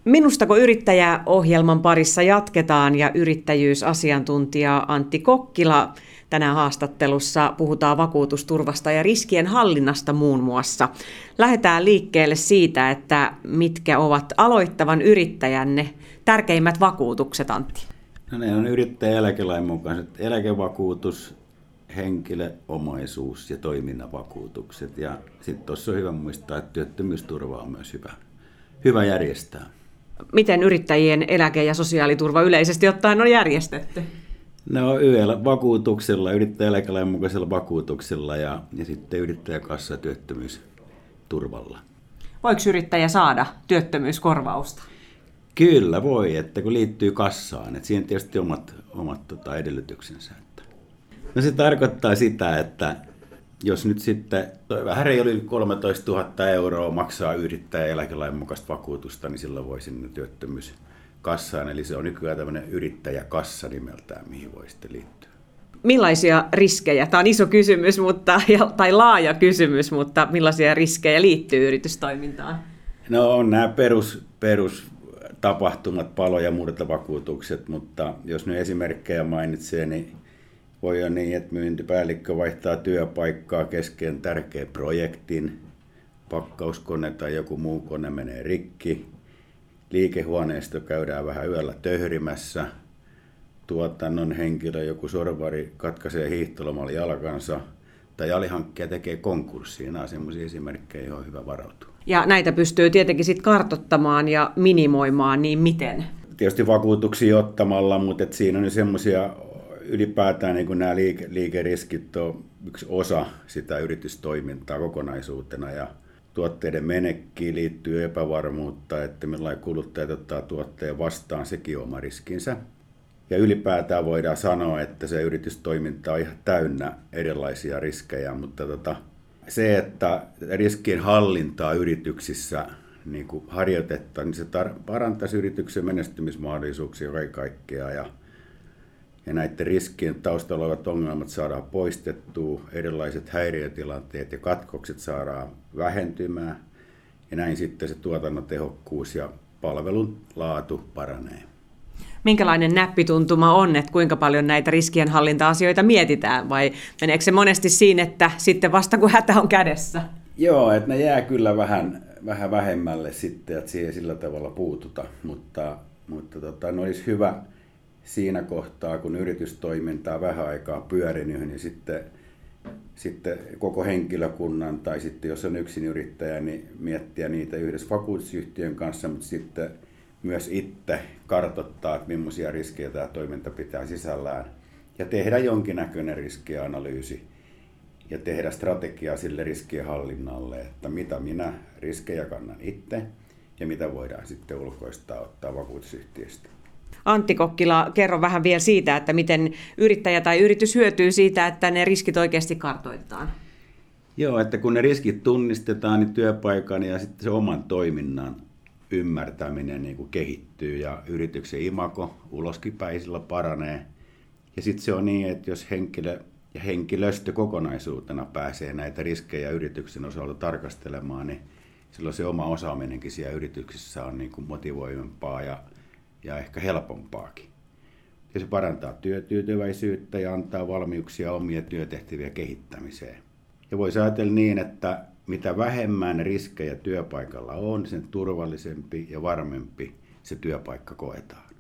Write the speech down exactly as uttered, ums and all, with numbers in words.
Minustako yrittäjäohjelman parissa jatketaan ja yrittäjyysasiantuntija Antti Kokkila tänään haastattelussa puhutaan vakuutusturvasta ja riskien hallinnasta muun muassa. Lähdetään liikkeelle siitä, että mitkä ovat aloittavan yrittäjänne tärkeimmät vakuutukset, Antti. No ne on yrittäjän eläkelain mukaiset eläkevakuutus, henkilöomaisuus ja toiminnan vakuutukset. Ja sitten tuossa on hyvä muistaa, että työttömyysturva on myös hyvä, hyvä järjestää. Miten yrittäjien eläke- ja sosiaaliturva yleisesti ottaen on järjestetty? No yhdellä vakuutuksella, yrittäjän eläkelain mukaisella vakuutuksella ja, ja sitten yrittäjäkassa työttömyysturvalla. Voiko yrittäjä saada työttömyyskorvausta? Kyllä voi, että kun liittyy kassaan, että siinä on tietysti omat, omat tota, edellytyksensä. No se tarkoittaa sitä, että jos nyt sitten vähän reilu kolmetoistatuhatta euroa maksaa yrittäjän eläkelain mukaista vakuutusta, niin silloin voi sinne työttömyyskassaan. Eli se on nykyään tämmöinen yrittäjäkassa nimeltään, mihin voi sitten liittyä. Millaisia riskejä? Tämä on iso kysymys mutta, tai laaja kysymys, mutta millaisia riskejä liittyy yritystoimintaan? No on nämä perus, perustapahtumat, palo- ja muut vakuutukset, mutta jos nyt esimerkkejä mainitsee, niin voi olla niin, että myyntipäällikkö vaihtaa työpaikkaa kesken tärkeän projektin, pakkauskone tai joku muu kone menee rikki, liikehuoneisto käydään vähän yöllä töhrimässä, tuotannon henkilö, joku sorvari katkaisee hiihtolomalla jalkansa tai alihankkija tekee konkurssia. Nämä on sellaisia esimerkkejä, joihin on hyvä varautua. Ja näitä pystyy tietenkin sitten kartoittamaan ja minimoimaan, niin miten? Tietysti vakuutuksia ottamalla, mutta et siinä on semmoisia ylipäätään niin kuin nämä liike, liikeriskit on yksi osa sitä yritystoimintaa kokonaisuutena ja tuotteiden menekkiin liittyy epävarmuutta, että millainen kuluttajat ottaa tuotteen vastaan, sekin on oma riskinsä. Ja ylipäätään voidaan sanoa, että se yritystoiminta on ihan täynnä erilaisia riskejä, mutta tota, se, että riskien hallintaa yrityksissä niin kuin harjoitetaan, niin se tar- parantaisi yrityksen menestymismahdollisuuksia kaiken kaikkiaan. Ja Ja näiden riskien taustalla olevat ongelmat saadaan poistettua, erilaiset häiriötilanteet ja katkokset saadaan vähentymään ja näin sitten se tuotannon tehokkuus ja palvelun laatu paranee. Minkälainen näppituntuma on, että kuinka paljon näitä riskienhallinta-asioita mietitään vai meneekö se monesti siinä, että sitten vasta kun hätä on kädessä? Joo, että ne jää kyllä vähän, vähän vähemmälle sitten, että siihen sillä tavalla puututa, mutta, mutta tota, ne olisi hyvä siinä kohtaa, kun yritystoimintaa vähän aikaa pyörinyt, niin sitten, sitten koko henkilökunnan tai sitten jos on yksin yrittäjä, niin miettiä niitä yhdessä vakuutusyhtiön kanssa, mutta sitten myös itse kartoittaa, että millaisia riskejä tämä toiminta pitää sisällään ja tehdä jonkinnäköinen riskianalyysi ja tehdä strategiaa sille riskien hallinnalle, että mitä minä riskejä kannan itse ja mitä voidaan sitten ulkoistaa ottaa vakuutusyhtiöstä. Antti Kokkila, kerro vähän vielä siitä, että miten yrittäjä tai yritys hyötyy siitä, että ne riskit oikeasti kartoitetaan. Joo, että kun ne riskit tunnistetaan, niin työpaikan ja sitten se oman toiminnan ymmärtäminen niin kuin kehittyy ja yrityksen imago uloskin päin sillä paranee. Ja sitten se on niin, että jos henkilö ja henkilöstö kokonaisuutena pääsee näitä riskejä yrityksen osalta tarkastelemaan, niin silloin se oma osaaminenkin siellä yrityksessä on niin kuin motivoivampaa ja ja ehkä helpompaakin. Ja se parantaa työtyytyväisyyttä ja antaa valmiuksia omia työtehtäviä kehittämiseen. Ja voisi ajatella niin, että mitä vähemmän riskejä työpaikalla on, sen turvallisempi ja varmempi se työpaikka koetaan.